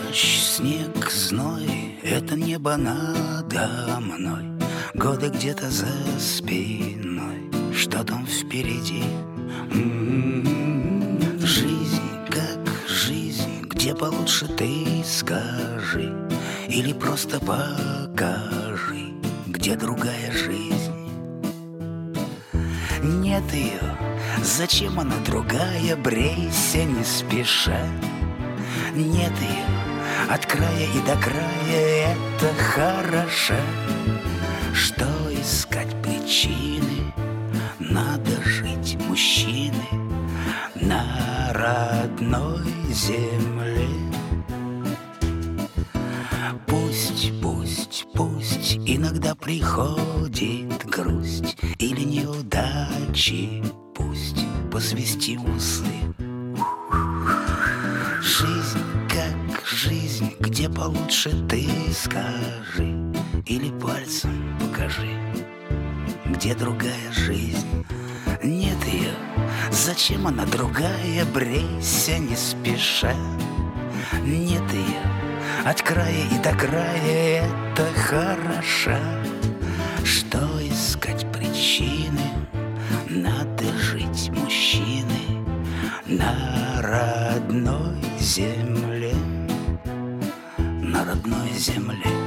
Ночь, снег, зной, это небо надо мной. Годы где-то за спиной, что там впереди? Жизнь, как жизнь, где получше ты скажи, или просто покажи, где другая жизнь. Нет ее, зачем она другая, брейся не спеша. Нет ее, от края и до края это хорошо. Что искать причины, надо жить мужчины на родной земле. Пусть, пусть, пусть иногда приходит грусть или неудачи, пусть посвистим в усы. Жизнь, как жизнь, где получше ты скажи, или пальцем покажи, где другая жизнь. Нет ее, зачем она другая, брейся не спеша. Нет ее, от края и до края это хорошо. Что искать причины, надо жить мужчины на родной земле, на родной земле.